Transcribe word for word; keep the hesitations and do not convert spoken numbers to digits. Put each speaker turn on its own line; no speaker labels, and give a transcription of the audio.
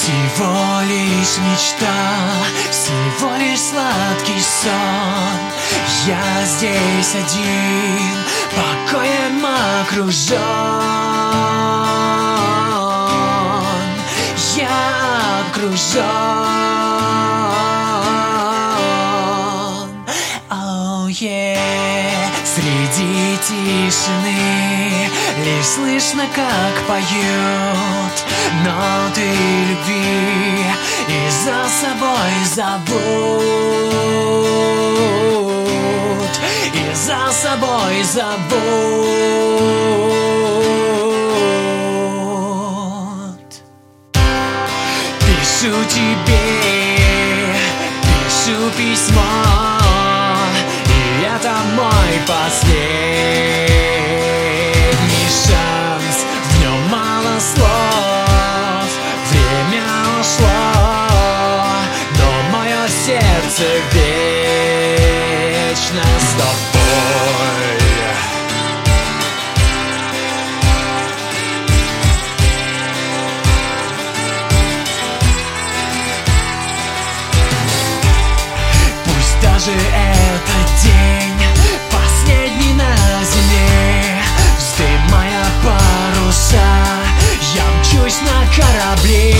Всего лишь мечта, всего лишь сладкий сон. Я здесь один, покоем окружен. Я окружен. Oh yeah. Среди тишины лишь слышно, как поют ноты любви и за собой зовут, и за собой зовут. Пишу тебе, пишу письмо, и это мой последний шанс. В нем мало слов, время ушло, но мое сердце вечно с тобой. Пусть даже этот день последний на земле, вздымая паруса, я мчусь на корабле.